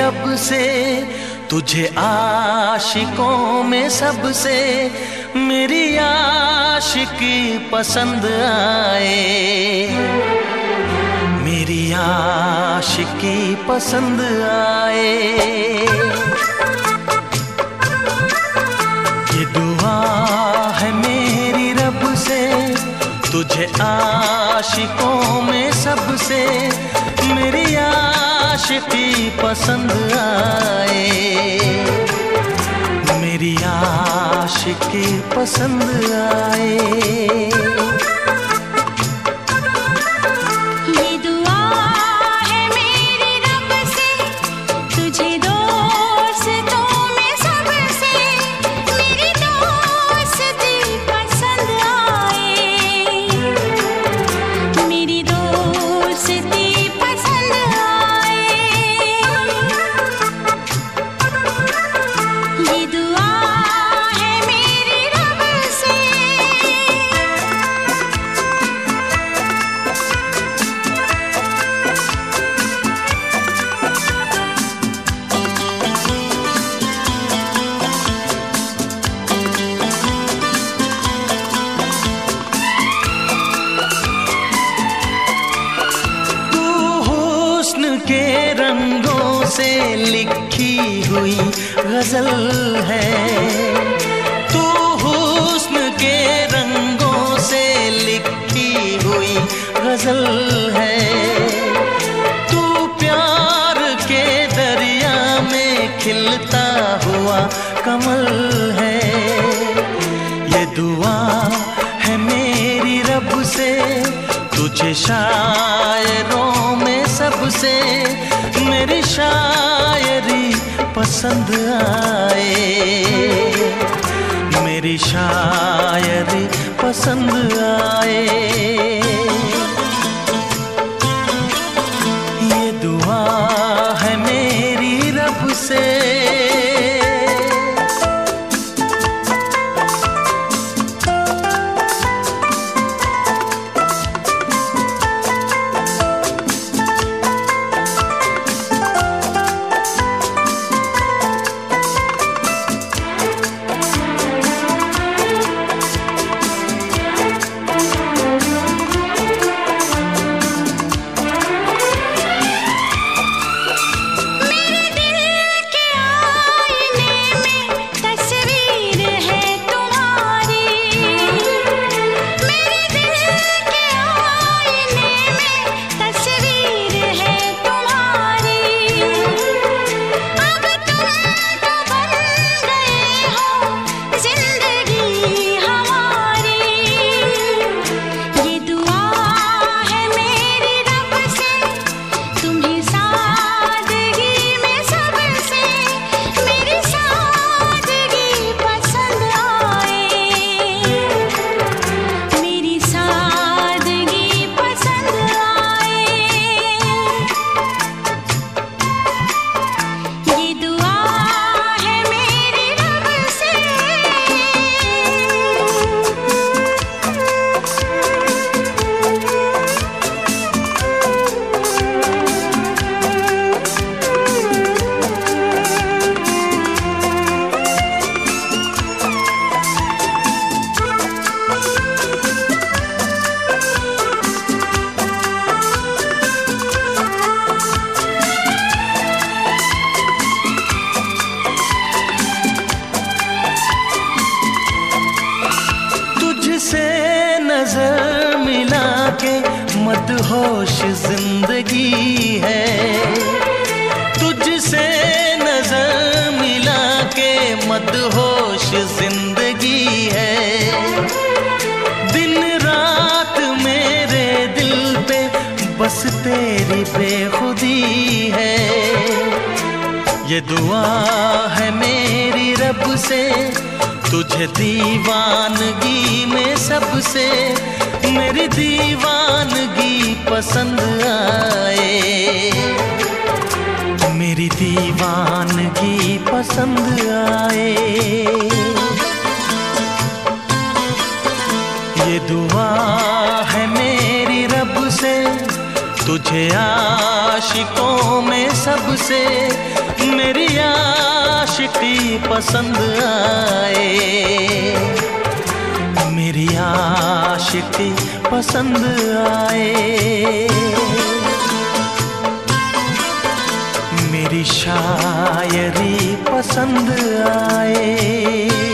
रब से, तुझे आशिकों में सबसे मेरी आशिकी पसंद आए, मेरी आशिकी पसंद आए। ये दुआ है मेरी रब से, तुझे आशिकों में सबसे मेरी आशिकी पसंद आए, मेरी आशिकी पसंद आए। के रंगों से लिखी हुई गजल है, तू हुस्न के रंगों से लिखी हुई गजल है, तू प्यार के दरिया में खिलता हुआ कमल है। ये दुआ है मेरी रब से, तुझे शायरों में सबसे मेरी शायरी पसंद आए, मेरी शायरी पसंद आए। ये दुआ है मेरी रब से। से नजर मिला के मदहोश जिंदगी है, तुझसे नजर मिला के मदहोश जिंदगी है। दिन रात मेरे दिल पे बस तेरी बेखुदी है। ये दुआ है मेरी रब से, तुझे दीवानगी में सबसे मेरी दीवानगी पसंद आए, मेरी दीवानगी पसंद आए। ये दुआ है मेरी रब से, तुझे आशिकों में सबसे मेरी आशिकी पसंद आए, मेरी आशिकी पसंद आए, मेरी शायरी पसंद आए।